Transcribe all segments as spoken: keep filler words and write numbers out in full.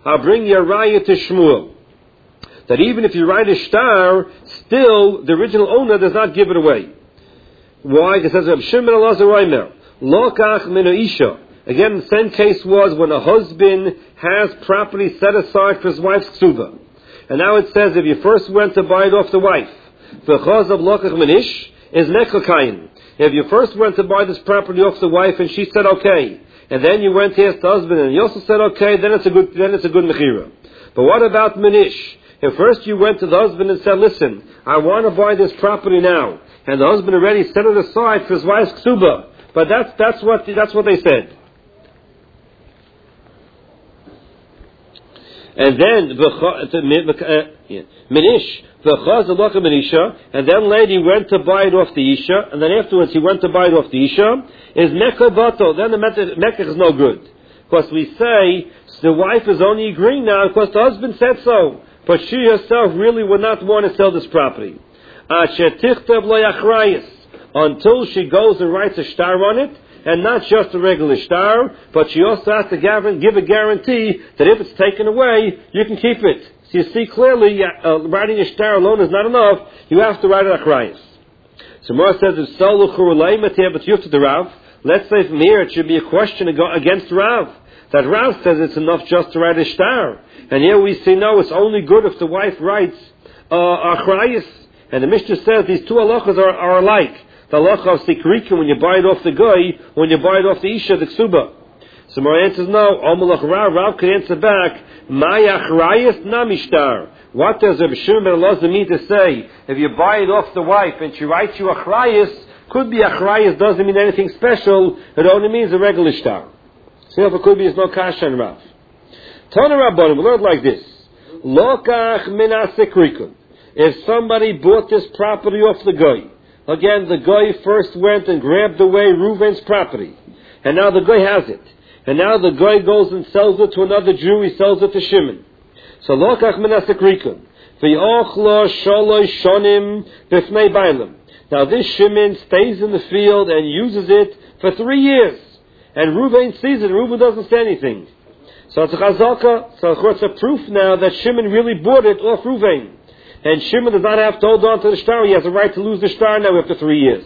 I'll bring you a raya to Shmuel. That even if you write a shtar, still the original owner does not give it away. Why? Because it says, Reb Shimon Elazar Omer, Lokach minu isha. Again, the same case was when a husband has property set aside for his wife's ksuba. And now it says, if you first went to buy it off the wife, v'chaz of lokach minish is nechakayin. If you first went to buy this property off the wife and she said okay, and then you went to ask the husband and he also said okay, then it's a good, then it's a good mechira. But what about minish? If first you went to the husband and said, listen, I want to buy this property now, and the husband already set it aside for his wife's ksuba, but that's that's what that's what they said. And then minish v'chaz alaka minisha, and then lady went to buy it off the isha, and then afterwards he went to buy it off the isha. Is mekah bato? Then the mekah is no good, because we say the wife is only agreeing now because the husband said so. But she herself really would not want to sell this property. Until she goes and writes a shtar on it, and not just a regular shtar, but she also has to give a guarantee that if it's taken away, you can keep it. So you see clearly, uh, writing a shtar alone is not enough. You have to write an achrayus. So Mar says, if but you have to the Rav, let's say from here it should be a question against Rav. That Rav says it's enough just to write a shtar. And here we see, no, it's only good if the wife writes uh, achrayus. And the Mishnah says these two halachas are, are alike. The halacha of sikrika, when you buy it off the guy, when you buy it off the isha, the ksuba. So my answer is no. Amalach Rav, Rav could answer back, my achrayus namishtar. What does Reb Shimon ben Elazar mean to say? If you buy it off the wife and she writes you achrayus, could be achrayus, doesn't mean anything special. It only means a regular shtar. So if it could be, it's no kasha and Rav. Tana Rabbanim, we learned like this. Lokach min asikrikun. If somebody bought this property off the guy, again, the guy first went and grabbed away Reuven's property, and now the guy has it. And now the guy goes and sells it to another Jew, he sells it to Shimon. So lokach min asikrikun. V'yochlo sholoi shonim b'fnei bailim. Now this Shimon stays in the field and uses it for three years. And Reuven sees it, Reuven doesn't say anything. So it's a chazaka, so it's a proof now that Shimon really bought it off Reuven. And Shimon does not have to hold on to the shtar, he has a right to lose the shtar now after three years.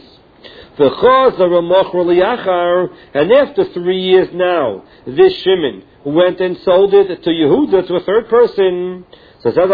And after three years now, this Shimon went and sold it to Yehuda, to a third person. So it says,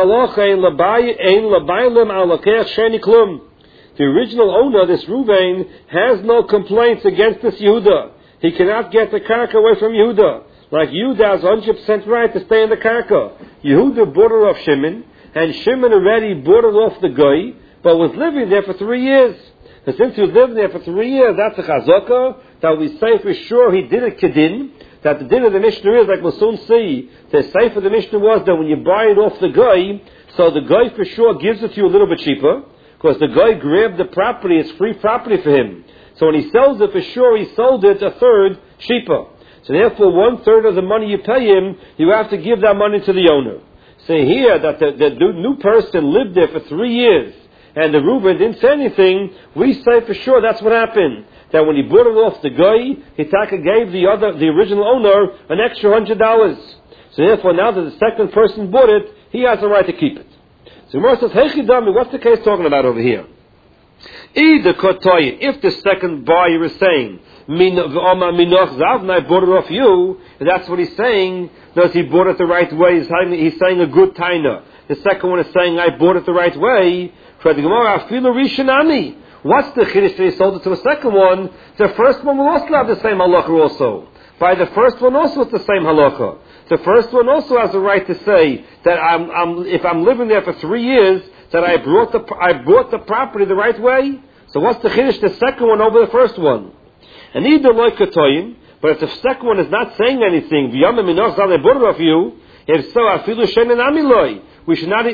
the original owner, this Reuven, has no complaints against this Yehuda. He cannot get the karka away from Yehuda. Like Yehuda has one hundred percent right to stay in the karka. Yehuda bought it off Shimon, and Shimon already bought it off the guy, but was living there for three year. And since he was living there for three years, that's a chazaka, that we say for sure he did a kedin, that the din of the Mishnah is, like we'll soon see, the say for the Mishnah was that when you buy it off the guy, so the guy for sure gives it to you a little bit cheaper, because the guy grabbed the property, it's free property for him. So when he sells it, for sure he sold it a third cheaper. So therefore, one third of the money you pay him, you have to give that money to the owner. So here, that the, the new person lived there for three years, and the Reuben didn't say anything, we say for sure that's what happened. That when he bought it off the guy, Hitaka gave the other, the original owner, an extra hundred dollars. So therefore, now that the second person bought it, he has the right to keep it. So Gemara says, Hey Chidami, what's the case talking about over here? Either Kotoy, if the second buyer is saying, Minoch Zavna, I bought it off you, and that's what he's saying, does he bought it the right way? He's saying, he's saying a good taina. The second one is saying, I bought it the right way. For the Gemara, Afilu Rishanami. What's the chiddush that he sold it to a second one? The first one will also have the same halakha also. By the first one also it's the same halakha. The first one also has the right to say that I'm, I'm, if I'm living there for three years, that I brought the I bought the property the right way. So what's the chiddush? The second one over the first one. And either like Katoyin, but if the second one is not saying anything, v'yamim minoch zal I bought it off you. If so, afilu she'en amiloi. We should not.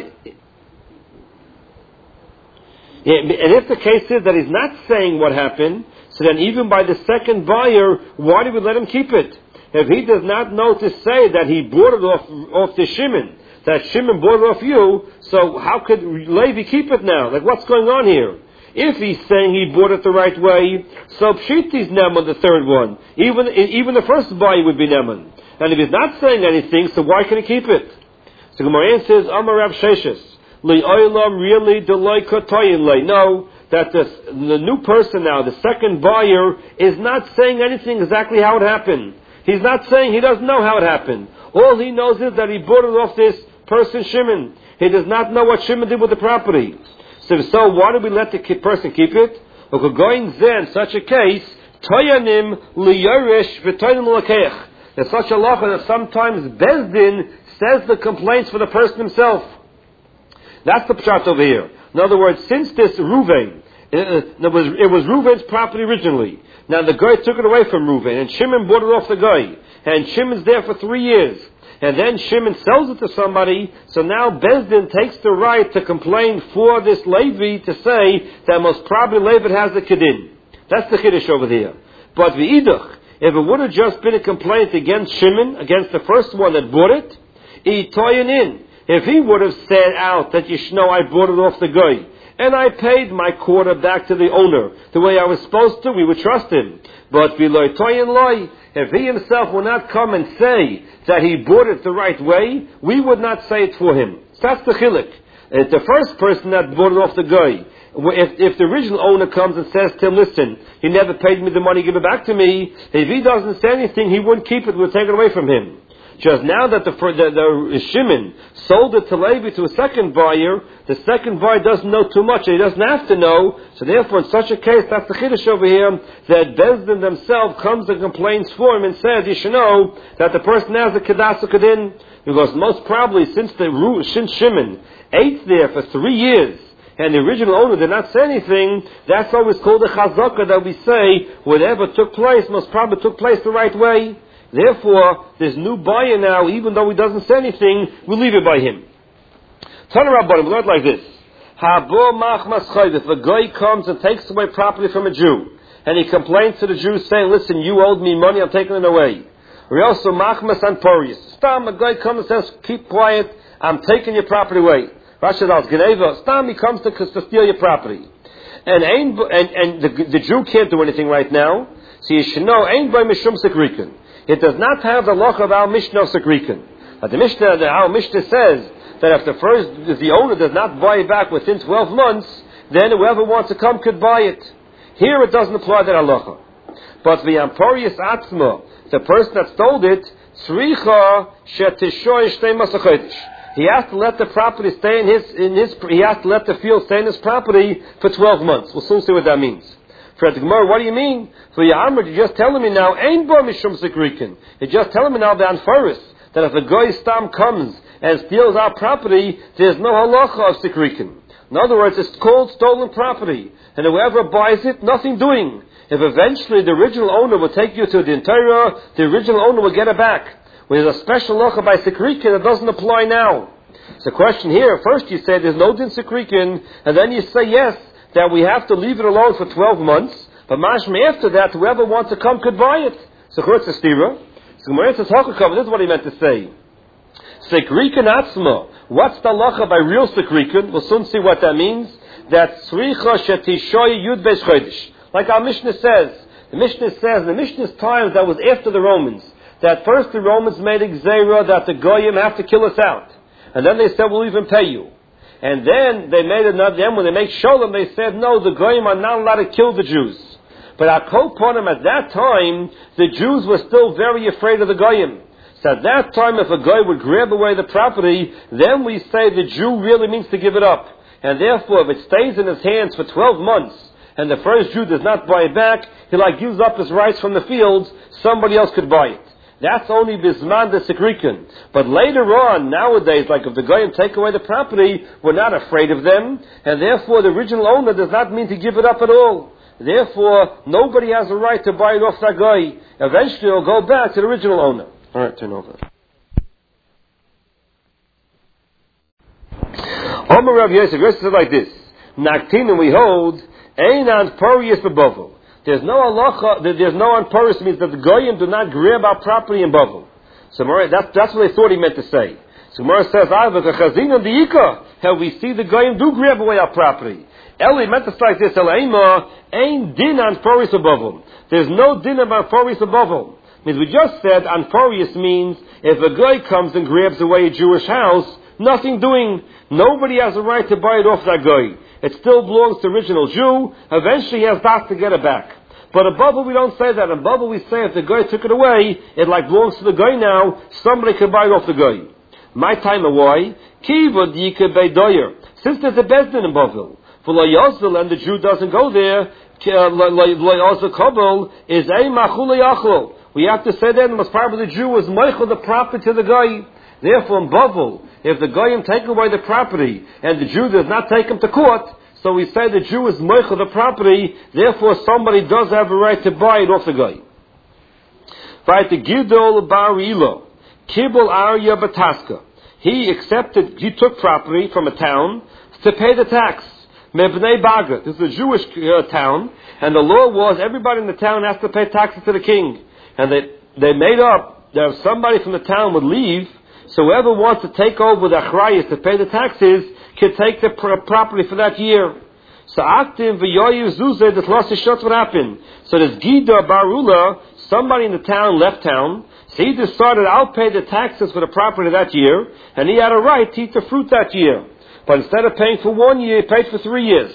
Yeah, and if the case is that he's not saying what happened, so then even by the second buyer, why do we let him keep it? If he does not know to say that he bought it off off the Shimon, that Shimon bought it off you, so how could Levi keep it now? Like, what's going on here? If he's saying he bought it the right way, so Pshiti's Neman, the third one. Even even the first buyer would be Neman. And if he's not saying anything, so why can he keep it? So Gemara says, Amar Rav Sheshes, Li Oilam really delay kotoyin lay. No, that the, the new person now, the second buyer, is not saying anything exactly how it happened. He's not saying, he doesn't know how it happened. All he knows is that he bought it off this person Shimon. He does not know what Shimon did with the property. So, so why do we let the person keep it? Because going there in such a case, Toyanim liyorish v'toyanim l'lakeich. There's such a lacha that sometimes Bezdin says the complaints for the person himself. That's the pshat over here. In other words, since this Ruvain, it, it was, it was Ruvain's property originally. Now the guy took it away from Ruvain, and Shimon bought it off the guy. And Shimon's there for three years. And then Shimon sells it to somebody, so now Bezdin takes the right to complain for this Levi to say that most probably Levi has a kedin. That's the Kiddush over there. But v'idach, if it would have just been a complaint against Shimon, against the first one that bought it, itoyin in. If he would have said out that you know I bought it off the guy, and I paid my quarter back to the owner the way I was supposed to, we would trust him. But v'lo itoyin loy, if he himself will not come and say that he bought it the right way, we would not say it for him. So that's the chiluk. It's the first person that bought it off the guy. If, if the original owner comes and says to him, listen, he never paid me the money, give it back to me, if he doesn't say anything, he wouldn't keep it, we'll take it away from him. Just now that the, the, the Shimon sold it to Levi to a second buyer, the second buyer doesn't know too much, and he doesn't have to know, so therefore in such a case, that's the Kiddush over here, that Bezdin themselves comes and complains for him and says, you should know that the person has a Kedas Kedin, because most probably since the since Shimon ate there for three years, and the original owner did not say anything, that's always called a chazaka that we say, whatever took place most probably took place the right way. Therefore, this new buyer now, even though he doesn't say anything, we'll leave it by him. Tana Rabbanim, we learn like this. Habo machmas chayv, if a guy comes and takes away property from a Jew, and he complains to the Jew saying, listen, you owed me money, I'm taking it away. We also machmas and porius. Stam, a guy comes and says, keep quiet, I'm taking your property away. Rashi says, Geneva, Stam, he comes to, to steal your property. And, and, and the, the Jew can't do anything right now, so you should know, ain't by mishum sekriken. It does not have the loch of our Mishnah sekriken. But the Mishnah, the, our Mishnah says that if the first, if the owner does not buy it back within twelve months, then whoever wants to come could buy it. Here it doesn't apply that halacha. But the Amporius Atzma, the person that stole it, tzricha shetishoy shtei masachodesh. He has to let the property stay in his, in his, he has to let the field stay in his property for twelve months. We'll soon see what that means. For the Gemara, what do you mean? For Ya'amr, you're just telling me now, ain't bo mishum sekriken. You're just telling me now, the Anfaris, that if a goy stam comes and steals our property, there's no halacha of sekriken. In other words, it's called stolen property. And whoever buys it, nothing doing. If eventually the original owner will take you to the interior, the original owner will get it back. When there's a special halacha by sekriken, it doesn't apply now. So the question here, first you say there's no din sekriken, and then you say yes, that we have to leave it alone for twelve months, but mashma after that, whoever wants to come could buy it. So it's a stira. So Gemara says, this is what he meant to say. Sekriken atzma. What's the halacha by real sekriken? We'll soon see what that means. That tzricha shetishoy yud beis chodesh. Like our Mishnah says. The Mishnah says, the Mishnah's times that was after the Romans, that first the Romans made a gzeira that the goyim have to kill us out. And then they said, we'll even pay you. And then they made another, then when they make sholem, they said, no, the goyim are not allowed to kill the Jews. But at Kol Ponim, at that time, the Jews were still very afraid of the goyim. So at that time, if a guy would grab away the property, then we say the Jew really means to give it up. And therefore, if it stays in his hands for twelve months, and the first Jew does not buy it back, he like gives up his rights from the fields, somebody else could buy it. That's only bisman the sekriken. But later on, nowadays, like if the goyim take away the property, we're not afraid of them, and therefore the original owner does not mean to give it up at all. Therefore, nobody has a right to buy it off that guy. Eventually, it'll go back to the original owner. All right, turn over. Omer Rav Yosef, Yosef said like this: Naktin, and we hold einan porius bebavel. There's no halacha, there's no on porius, means that the goyim do not grab our property in bavel. So that's that's what they thought he meant to say. So Gemara says, "Ah, the chazina diika, how we see the goyim do grab away our property." Eli meant to say like this: Elaima ain din on porius bebavel. There's no din about porius bebavel. Means we just said Anforius means if a guy comes and grabs away a Jewish house, nothing doing. Nobody has a right to buy it off that guy. It still belongs to the original Jew. Eventually he has got to get it back. But above it we don't say that. Above it we say if the guy took it away, it like belongs to the guy now, somebody can buy it off the guy. My time why? Kiva dika beidoyer. Since there's a bezdin in Bavil, for lo yozil and the Jew doesn't go there, lo yozil kabel is a machul yachol. We have to say that most probably the Jew was meichel the property to the guy. Therefore in Bavil, if the guy take away the property and the Jew does not take him to court, so we say the Jew is meichel the property. Therefore somebody does have a right to buy it off the guy. Right, the Gidol Bar Ilo, Kibul Arya Bataska. He accepted, he took property from a town to pay the tax. Mebnei Baga. This is a Jewish uh, town, and the law was everybody in the town has to pay taxes to the king. And they, they made up that if somebody from the town would leave, so whoever wants to take over the achrayas to pay the taxes can take the pr- property for that year. So Aktiv v'yoyiv zuzeh, this lost his shot, what happened? So this Gida Barula, somebody in the town left town, so he decided, I'll pay the taxes for the property that year, and he had a right to eat the fruit that year. But instead of paying for one year, he paid for three years.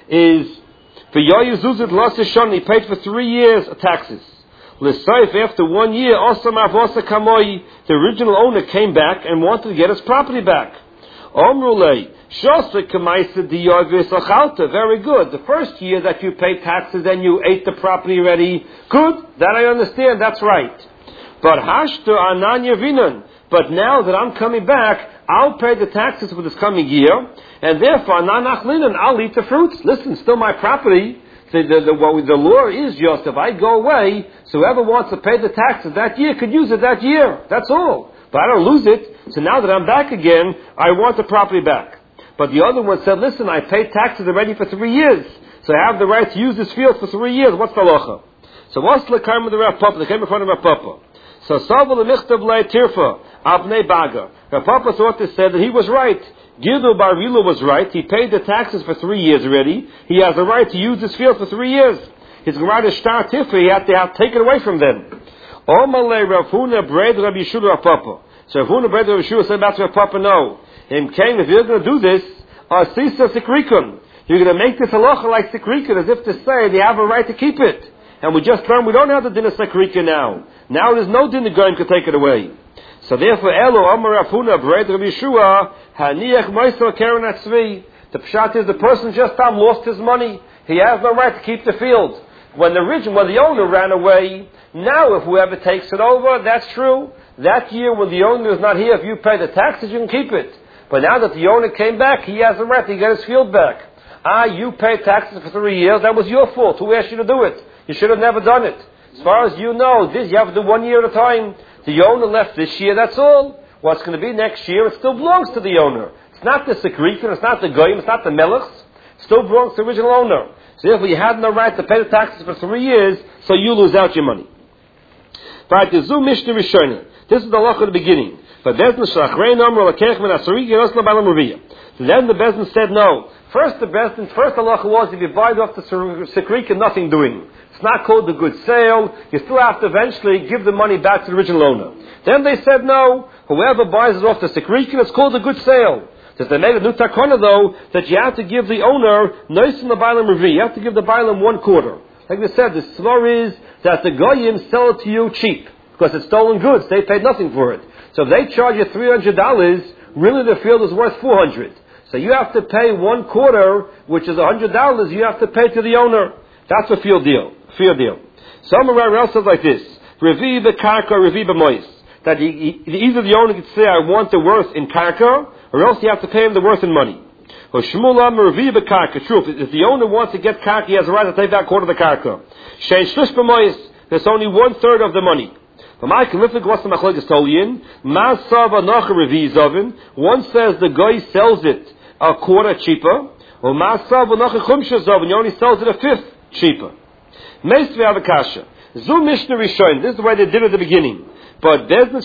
Is v'yoyiv zuzeh lost his shot, he paid for three years of taxes. L'saif, after one year, Osam Avosa Kamoi, the original owner came back and wanted to get his property back. Omrulei, Shosik Kamaisa Diyovis Achalta, very good. The first year that you paid taxes and you ate the property already, good, that I understand, that's right. But Hashta Ananya Vinan, but now that I'm coming back, I'll pay the taxes for this coming year, and therefore, Nanach Linan, I'll eat the fruits. Listen, still my property. The, the, the, what the law is just, if I go away, so whoever wants to pay the taxes that year could use it that year. That's all. But I don't lose it. So now that I'm back again, I want the property back. But the other one said, listen, I paid taxes already for three years. So I have the right to use this field for three years. What's the halacha? So what's the karma of the Rav Papa? They came in front of Rav Papa. So Saval Michtav Le Tirfa, Abnei Baga. Rav Papa thought to say that he was right. Gildo Bar Vila was right. He paid the taxes for three years already. He has a right to use this field for three years. His Gemara Shtar Tifra, he had to have taken away from them. Omale Rav Huna Bred Rav Yeshua Rav Papa. So Rav Huna Bred Rav Yeshua said back to Rav Papa, no. Him came, if you're going to do this, Asisa Sikrikun. You're going to make this halacha like Sikrikun, as if to say they have a right to keep it. And we just learned we don't have the din of Sikrikun now. Now there's no din the Goyim can take it away. So therefore, Elo Amar Rav Huna Bred Rav Yeshua Haniach Moisel Karen Atzvi. The pshat is the person just um, lost his money. He has no right to keep the field. When the original, when the owner ran away, now if whoever takes it over, that's true. That year when the owner is not here, if you pay the taxes, you can keep it. But now that the owner came back, he has a right to get his field back. Ah, you paid taxes for three years, that was your fault. Who asked you to do it? You should have never done it. As far as you know, this you have to do one year at a time. The owner left this year, that's all. What's going to be next year, it still belongs to the owner. It's not the Sekrikin, it's not the Goyim, it's not the Melechs. It still belongs to the original owner. So therefore you had no right to pay the taxes for three years, so you lose out your money. Right, the Zu Mishnah Rishonah. This is the law at the beginning. But then the Bezdin said no. First the Bezdin, first the law was if you buy it off the Sekrikin, nothing doing. It's not called a good sale. You still have to eventually give the money back to the original owner. Then they said no. Whoever buys it off the Sekrikin, it's called a good sale. Because they made a new takana though, that you have to give the owner nice in the Bailam Revi. You have to give the Bailam one quarter. Like they said, the svar is that the Goyim sell it to you cheap. Because it's stolen goods. They paid nothing for it. So if they charge you three hundred dollars, really the field is worth four hundred dollars. So you have to pay one quarter, which is one hundred dollars, you have to pay to the owner. That's a field deal. Field deal. Somewhere else says like this. Revi b'karka, revi b'mois. That he, he, either the owner could say, I want the worth in karka, or else you have to pay him the worth in money. Or shmulam revi b'karka. True, if the owner wants to get karka, he has a right to take that quarter of the karka. Shein shlish b'mois. There's only one third of the money. One says the guy sells it a quarter cheaper, or he only sells it a fifth cheaper. This is the way they did it at the beginning. But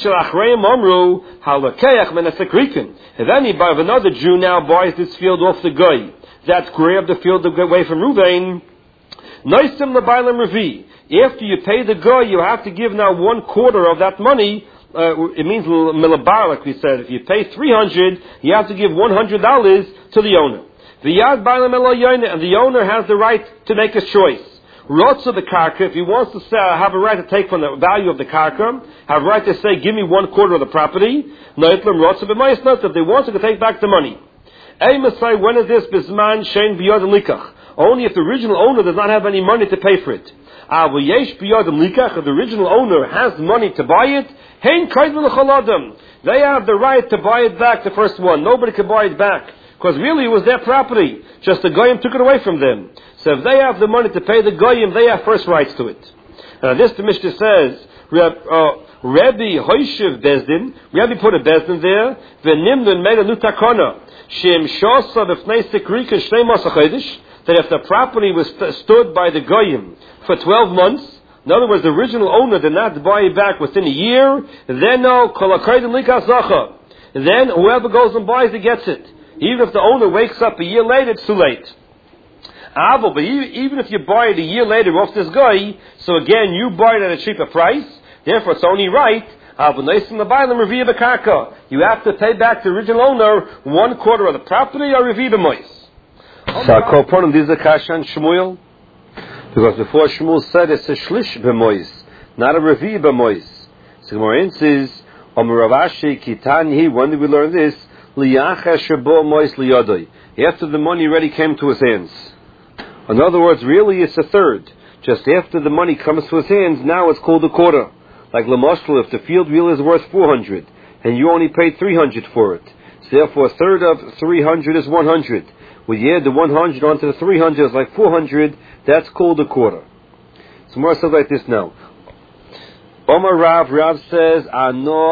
if anybody, if another Jew now buys this field off the guy, that's grabbed the field away from Ruvain, Noisim l'baylam revi. After you pay the guy, you have to give now one quarter of that money. Uh, it means milabar, like we said. If you pay three hundred, you have to give one hundred dollars to the owner. V'yad baylam eloyone, and the owner has the right to make a choice. Rotza the karka, if he wants to say, have a right to take from the value of the karka, have a right to say, give me one quarter of the property. Noitlam rotza b'mayis not, if they want to take back the money. Ey Masai, when is this bisman shein b'yad likach? Only if the original owner does not have any money to pay for it. Ah, v'yesh b'yad likach, if the original owner has money to buy it, hein kaidv l'choladam. They have the right to buy it back, the first one. Nobody can buy it back. Because really it was their property. Just the goyim took it away from them. So if they have the money to pay the goyim, they have first rights to it. Now this the Mishnah says, uh, Rebbe Hoishiv Bezdin, Rebbe put a Bezdin there, V'nimdun made a new takana, Shem shosa b'fnei sikrika shnei masachedish, that if the property was st- stood by the goyim for twelve months, in other words, the original owner did not buy it back within a year, then no, kolakaidim likasacha. Then whoever goes and buys it gets it. Even if the owner wakes up a year later, it's too late. But even if you buy it a year later off this guy, so again, you buy it at a cheaper price, therefore it's only right. You have to pay back the original owner one quarter of the property or revi b'mois. So I call upon him, this is a kasha on Shmuel, because before Shmuel said it's a shlish b'mois, not a revi b'mois. So Gemara says, Omer Ravashi Kitani, when did we learn this? After the money already came to his hands. In other words, really it's a third. Just after the money comes to his hands, now it's called a quarter. Like Lamashal, if the field wheel is worth four hundred, and you only paid three hundred for it, so therefore a third of three hundred is one hundred. Well, you add the one hundred onto the three hundred, it's like four hundred, that's called a quarter. So more says like this now. Omar Rav, Rav says, Ano